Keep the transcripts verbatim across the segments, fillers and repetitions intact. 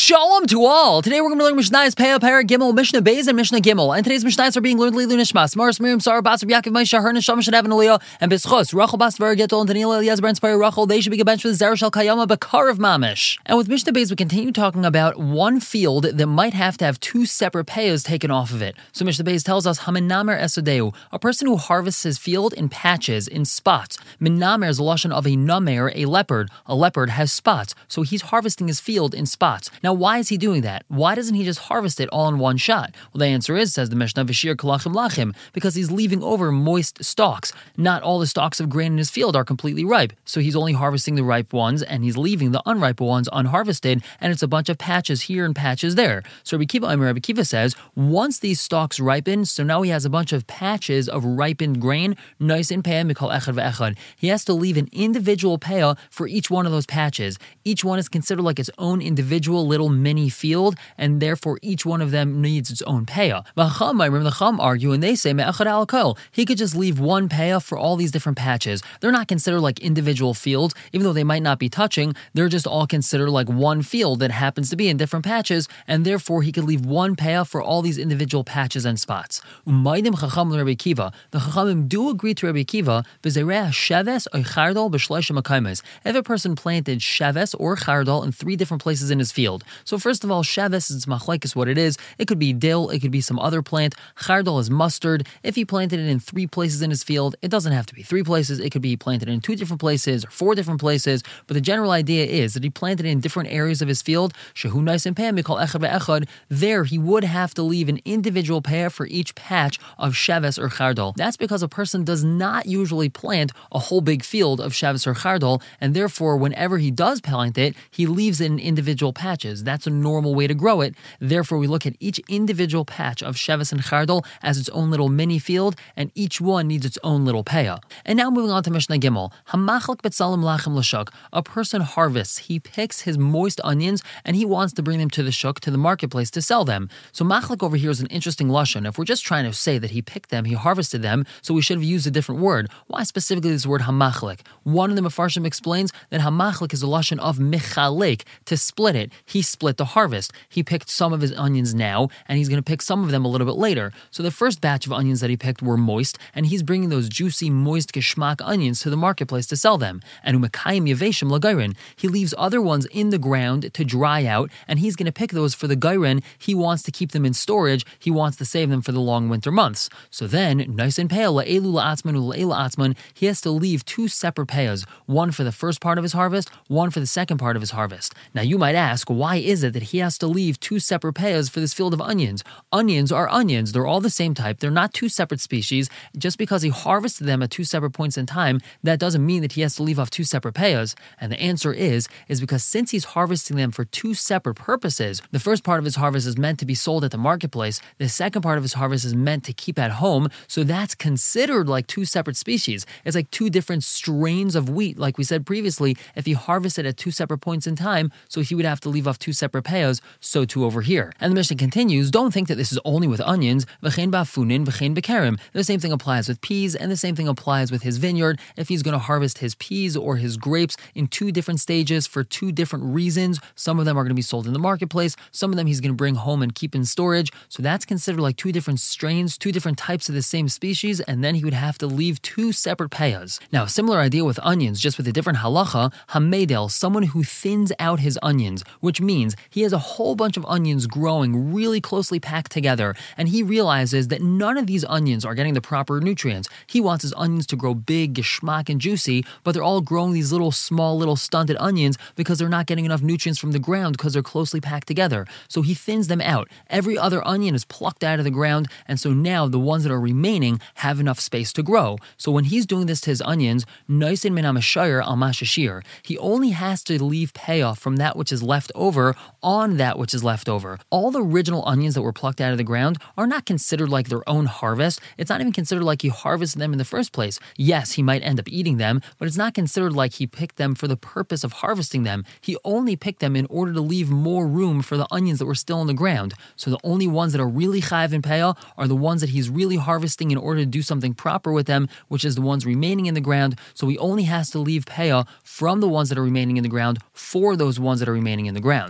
Shalom to all! Today we're going to learn Mishnah's Peah, Perek Gimel, Mishnah Beis, and Mishnah Gimel. And today's Mishnahs are being learned Leilu Nishmas, Maris Miriam, Sarah, Bas, Rabbi Yaakov, Moshe, Her, Neshama, Shadav, and Aliyah, and Bischos, Rachel, Bas, Ver, Gittel, and Daniel, Eliezer, Ben, Spire, Rachel. They should be gebenched with Zerah, Shel, Kayama, Bakar of Mamish. And with Mishnah Beis, we continue talking about one field that might have to have two separate payahs taken off of it. So Mishnah Beis tells us, Haminamer Esodeu, a person who harvests his field in patches, in spots. Minamer is a lashon of a namer, a leopard. A leopard has spots, so he's harvesting his field in spots. Now, why is he doing that? Why doesn't he just harvest it all in one shot? Well, the answer is, says the Mishnah, Vashir Kalachim Lachim, because he's leaving over moist stalks. Not all the stalks of grain in his field are completely ripe, so he's only harvesting the ripe ones, and he's leaving the unripe ones unharvested, and it's a bunch of patches here and patches there. So Rabbi Kiva, Rabbi Kiva says, once these stalks ripen, so now he has a bunch of patches of ripened grain, nice in payah mikol echad ve'echad. He has to leave an individual payah for each one of those patches. Each one is considered like its own individual little mini field, and therefore each one of them needs its own payah. The Chum argue, and they say, me'echad al kol. He could just leave one payah for all these different patches. They're not considered like individual fields, even though they might not be touching. They're just all considered like one field that happens to be in different patches, and therefore he could leave one payah for all these individual patches and spots. Umaydim chacham Rabbi Kiva. The chachamim do agree to Rabbi Kiva. B'zereh sheves or chardal b'shloshim makaymes. If a person planted sheves or chardal in three different places in his field. So first of all, sheves is machlekes what it is. It could be dill, it could be some other plant. Chardal is mustard. If he planted it in three places in his field, it doesn't have to be three places. It could be planted in two different places or four different places. But the general idea is that he planted it in different areas of his field. Shehu nice and peh mikol echad ve'echad. There he would have to leave an individual pair for each patch of sheves or chardal. That's because a person does not usually plant a whole big field of sheves or chardal, and therefore whenever he does plant it, he leaves it in individual patches. That's a normal way to grow it. Therefore, we look at each individual patch of sheves and chardal as its own little mini field, and each one needs its own little payah. And now moving on to Mishnah Gimel. Hamachlek betzalim lachem l'shuk. A person harvests. He picks his moist onions, and he wants to bring them to the shuk, to the marketplace, to sell them. So machlek over here is an interesting lashon. If we're just trying to say that he picked them, he harvested them, so we should have used a different word. Why specifically this word hamachlek? One of the Mefarshim explains that hamachlek is a lashon of michalek, to split it. He split the harvest. He picked some of his onions now, and he's going to pick some of them a little bit later. So the first batch of onions that he picked were moist, and he's bringing those juicy, moist geschmack onions to the marketplace to sell them. And u'mekayim yeveshim l'gayrin. He leaves other ones in the ground to dry out, and he's going to pick those for the gayrin. He wants to keep them in storage. He wants to save them for the long winter months. So then, nice and pale, la'elu la'atzman u'la'elu la'atzman, he has to leave two separate payahs, one for the first part of his harvest, one for the second part of his harvest. Now you might ask, why is it that he has to leave two separate payahs for this field of onions? Onions are onions. They're all the same type. They're not two separate species. Just because he harvested them at two separate points in time, that doesn't mean that he has to leave off two separate payahs. And the answer is, is because since he's harvesting them for two separate purposes, the first part of his harvest is meant to be sold at the marketplace. The second part of his harvest is meant to keep at home. So that's considered like two separate species. It's like two different strains of wheat. Like we said previously, if he harvested at two separate points in time, so he would have to leave off two separate payahs, so too over here. And the Mishnah continues, don't think that this is only with onions. V'chein ba'afunin, v'chein b'kerim. The same thing applies with peas, and the same thing applies with his vineyard. If he's going to harvest his peas or his grapes in two different stages for two different reasons, some of them are going to be sold in the marketplace, some of them he's going to bring home and keep in storage. So that's considered like two different strains, two different types of the same species, and then he would have to leave two separate payahs. Now, a similar idea with onions, just with a different halacha, hamedel, someone who thins out his onions, which means he has a whole bunch of onions growing really closely packed together, and he realizes that none of these onions are getting the proper nutrients. He wants his onions to grow big, geschmack, and juicy, but they're all growing these little, small, little stunted onions because they're not getting enough nutrients from the ground because they're closely packed together. So he thins them out. Every other onion is plucked out of the ground, and so now the ones that are remaining have enough space to grow. So when he's doing this to his onions, noisin min hamashayir al mashashir, he only has to leave payoff from that which is left over on that which is left over. All the original onions that were plucked out of the ground are not considered like their own harvest. It's not even considered like he harvested them in the first place. Yes, he might end up eating them, but it's not considered like he picked them for the purpose of harvesting them. He only picked them in order to leave more room for the onions that were still in the ground. So the only ones that are really chayav and payah are the ones that he's really harvesting in order to do something proper with them, which is the ones remaining in the ground. So he only has to leave payah from the ones that are remaining in the ground for those ones that are remaining in the ground.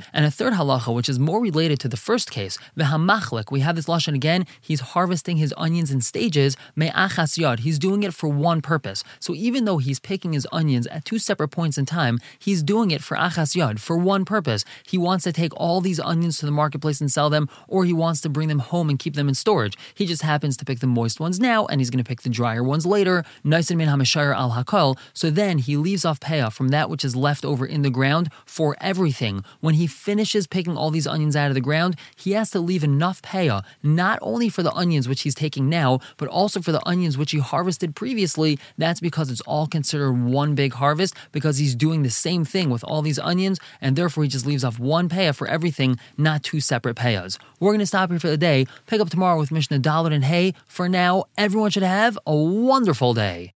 And a third halacha, which is more related to the first case, v'hamachlik, we have this lashon again, he's harvesting his onions in stages, me'achas yad, he's doing it for one purpose. So even though he's picking his onions at two separate points in time, he's doing it for achas yad, for one purpose. He wants to take all these onions to the marketplace and sell them, or he wants to bring them home and keep them in storage. He just happens to pick the moist ones now, and he's going to pick the drier ones later. Naisin min hamashayir al hakol. So then he leaves off payah from that which is left over in the ground for everything. When he finishes picking all these onions out of the ground, he has to leave enough payah, not only for the onions which he's taking now, but also for the onions which he harvested previously. That's because it's all considered one big harvest, because he's doing the same thing with all these onions, and therefore he just leaves off one payah for everything, not two separate payahs. We're going to stop here for the day. Pick up tomorrow with Mishnah Dalet and Hey. For now, everyone should have a wonderful day.